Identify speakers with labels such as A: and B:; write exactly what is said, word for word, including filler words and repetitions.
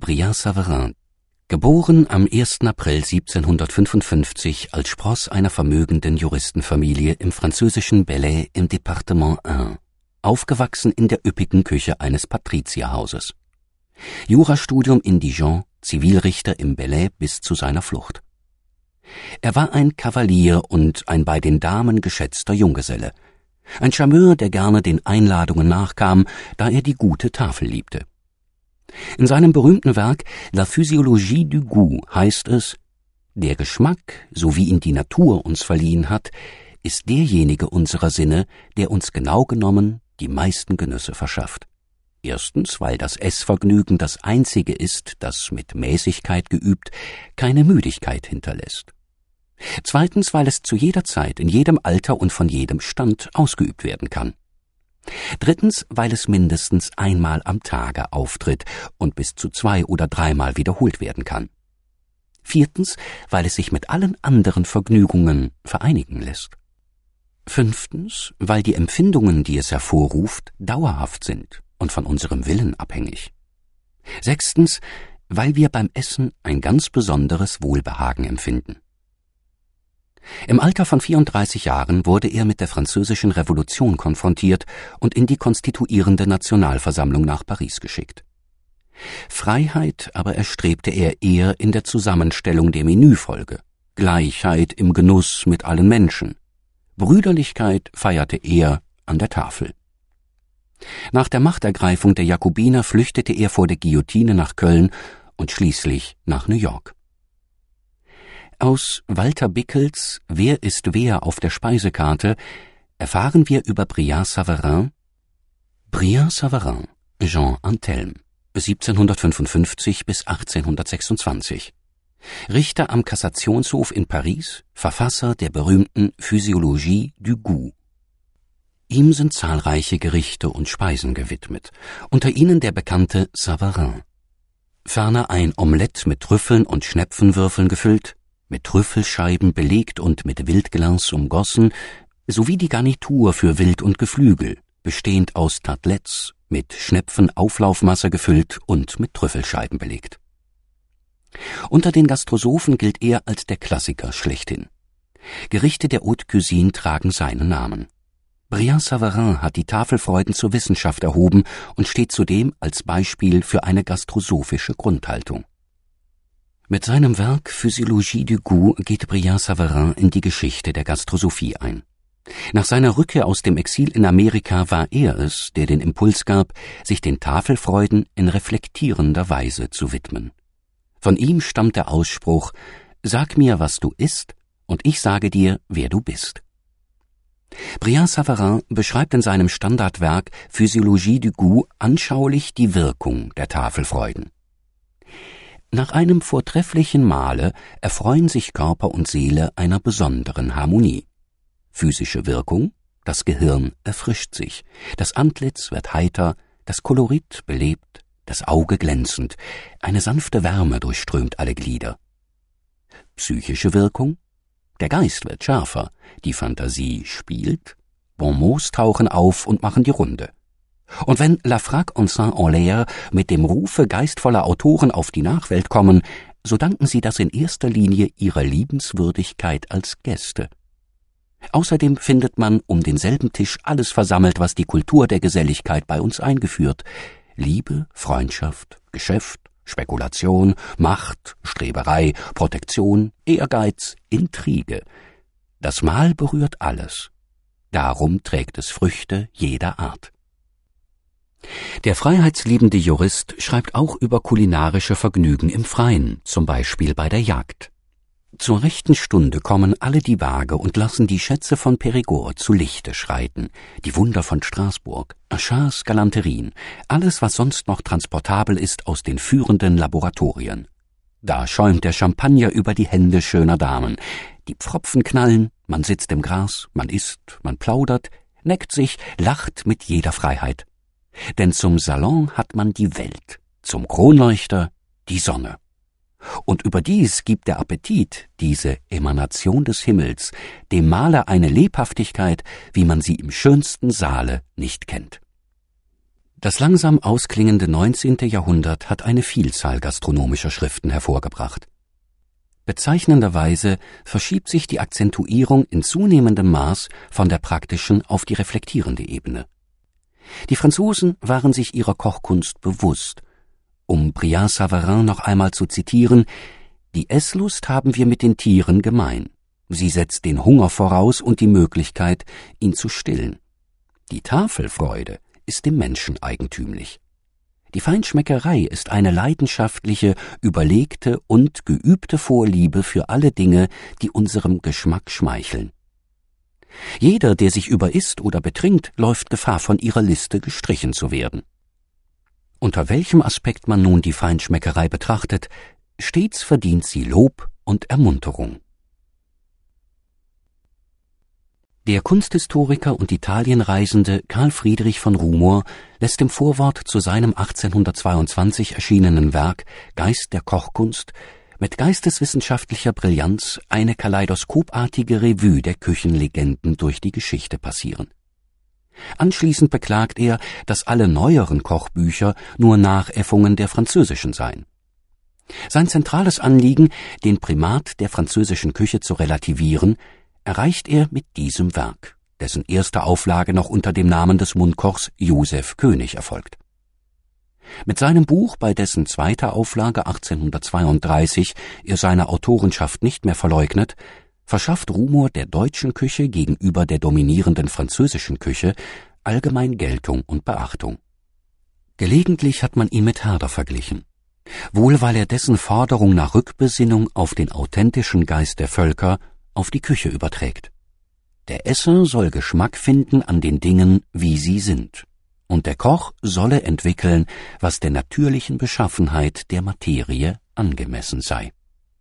A: Brillat-Savarin, geboren am ersten April siebzehnhundertfünfundfünfzig als Spross einer vermögenden Juristenfamilie im französischen Belley im Departement Ain, aufgewachsen in der üppigen Küche eines Patrizierhauses. Jurastudium in Dijon, Zivilrichter im Belley bis zu seiner Flucht. Er war ein Kavalier und ein bei den Damen geschätzter Junggeselle, ein Charmeur, der gerne den Einladungen nachkam, da er die gute Tafel liebte. In seinem berühmten Werk La Physiologie du Goût heißt es: Der Geschmack, so wie ihn die Natur uns verliehen hat, ist derjenige unserer Sinne, der uns genau genommen die meisten Genüsse verschafft. Erstens, weil das Essvergnügen das einzige ist, das mit Mäßigkeit geübt keine Müdigkeit hinterlässt. Zweitens, weil es zu jeder Zeit, in jedem Alter und von jedem Stand ausgeübt werden kann. Drittens, weil es mindestens einmal am Tage auftritt und bis zu zwei- oder dreimal wiederholt werden kann. Viertens, weil es sich mit allen anderen Vergnügungen vereinigen lässt. Fünftens, weil die Empfindungen, die es hervorruft, dauerhaft sind und von unserem Willen abhängig. Sechstens, weil wir beim Essen ein ganz besonderes Wohlbehagen empfinden. Im Alter von vierunddreißig Jahren wurde er mit der Französischen Revolution konfrontiert und in die konstituierende Nationalversammlung nach Paris geschickt. Freiheit aber erstrebte er eher in der Zusammenstellung der Menüfolge, Gleichheit im Genuss mit allen Menschen. Brüderlichkeit feierte er an der Tafel. Nach der Machtergreifung der Jakobiner flüchtete er vor der Guillotine nach Köln und schließlich nach New York. Aus Walter Bickels »Wer ist wer auf der Speisekarte« erfahren wir über Brillat-Savarin. Brillat-Savarin, Jean Antelme, siebzehnhundertfünfundfünfzig bis achtzehnhundertsechsundzwanzig. Richter am Kassationshof in Paris, Verfasser der berühmten Physiologie du Goût. Ihm sind zahlreiche Gerichte und Speisen gewidmet, unter ihnen der bekannte Savarin. Ferner ein Omelett mit Trüffeln und Schnepfenwürfeln gefüllt, mit Trüffelscheiben belegt und mit Wildglas umgossen, sowie die Garnitur für Wild und Geflügel, bestehend aus Tartelettes, mit Schnepfenauflaufmasse gefüllt und mit Trüffelscheiben belegt. Unter den Gastrosophen gilt er als der Klassiker schlechthin. Gerichte der Haute Cuisine tragen seinen Namen. Brillat-Savarin hat die Tafelfreuden zur Wissenschaft erhoben und steht zudem als Beispiel für eine gastrosophische Grundhaltung. Mit seinem Werk Physiologie du Goût geht Brillat-Savarin in die Geschichte der Gastrosophie ein. Nach seiner Rückkehr aus dem Exil in Amerika war er es, der den Impuls gab, sich den Tafelfreuden in reflektierender Weise zu widmen. Von ihm stammt der Ausspruch: Sag mir, was du isst, und ich sage dir, wer du bist. Brillat-Savarin beschreibt in seinem Standardwerk Physiologie du Goût anschaulich die Wirkung der Tafelfreuden. Nach einem vortrefflichen Mahle erfreuen sich Körper und Seele einer besonderen Harmonie. Physische Wirkung: Das Gehirn erfrischt sich, das Antlitz wird heiter, das Kolorit belebt, das Auge glänzend, eine sanfte Wärme durchströmt alle Glieder. Psychische Wirkung: Der Geist wird schärfer, die Fantasie spielt, Bonmots tauchen auf und machen die Runde. Und wenn La Frappe en Saint-Aulaire mit dem Rufe geistvoller Autoren auf die Nachwelt kommen, so danken sie das in erster Linie ihrer Liebenswürdigkeit als Gäste. Außerdem findet man um denselben Tisch alles versammelt, was die Kultur der Geselligkeit bei uns eingeführt: Liebe, Freundschaft, Geschäft, Spekulation, Macht, Streberei, Protektion, Ehrgeiz, Intrige. Das Mahl berührt alles. Darum trägt es Früchte jeder Art. Der freiheitsliebende Jurist schreibt auch über kulinarische Vergnügen im Freien, zum Beispiel bei der Jagd. Zur rechten Stunde kommen alle die Waage und lassen die Schätze von Périgord zu Lichte schreiten, die Wunder von Straßburg, Achats Galanterien, alles, was sonst noch transportabel ist aus den führenden Laboratorien. Da schäumt der Champagner über die Hände schöner Damen, die Pfropfen knallen, man sitzt im Gras, man isst, man plaudert, neckt sich, lacht mit jeder Freiheit. Denn zum Salon hat man die Welt, zum Kronleuchter die Sonne. Und überdies gibt der Appetit, diese Emanation des Himmels, dem Maler eine Lebhaftigkeit, wie man sie im schönsten Saale nicht kennt. Das langsam ausklingende neunzehnte Jahrhundert hat eine Vielzahl gastronomischer Schriften hervorgebracht. Bezeichnenderweise verschiebt sich die Akzentuierung in zunehmendem Maß von der praktischen auf die reflektierende Ebene. Die Franzosen waren sich ihrer Kochkunst bewusst. Um Brillat-Savarin noch einmal zu zitieren: Die Esslust haben wir mit den Tieren gemein. Sie setzt den Hunger voraus und die Möglichkeit, ihn zu stillen. Die Tafelfreude ist dem Menschen eigentümlich. Die Feinschmeckerei ist eine leidenschaftliche, überlegte und geübte Vorliebe für alle Dinge, die unserem Geschmack schmeicheln. Jeder, der sich überisst oder betrinkt, läuft Gefahr, von ihrer Liste gestrichen zu werden. Unter welchem Aspekt man nun die Feinschmeckerei betrachtet, stets verdient sie Lob und Ermunterung. Der Kunsthistoriker und Italienreisende Karl Friedrich von Rumohr lässt im Vorwort zu seinem achtzehnhundertzweiundzwanzig erschienenen Werk Geist der Kochkunst mit geisteswissenschaftlicher Brillanz eine kaleidoskopartige Revue der Küchenlegenden durch die Geschichte passieren. Anschließend beklagt er, dass alle neueren Kochbücher nur Nachäffungen der französischen seien. Sein zentrales Anliegen, den Primat der französischen Küche zu relativieren, erreicht er mit diesem Werk, dessen erste Auflage noch unter dem Namen des Mundkochs Joseph König erfolgt. Mit seinem Buch, bei dessen zweiter Auflage achtzehnhundertzweiunddreißig er seine Autorenschaft nicht mehr verleugnet, verschafft Rumohr der deutschen Küche gegenüber der dominierenden französischen Küche allgemein Geltung und Beachtung. Gelegentlich hat man ihn mit Herder verglichen, wohl weil er dessen Forderung nach Rückbesinnung auf den authentischen Geist der Völker auf die Küche überträgt. Der Esser soll Geschmack finden an den Dingen, wie sie sind, und der Koch solle entwickeln, was der natürlichen Beschaffenheit der Materie angemessen sei.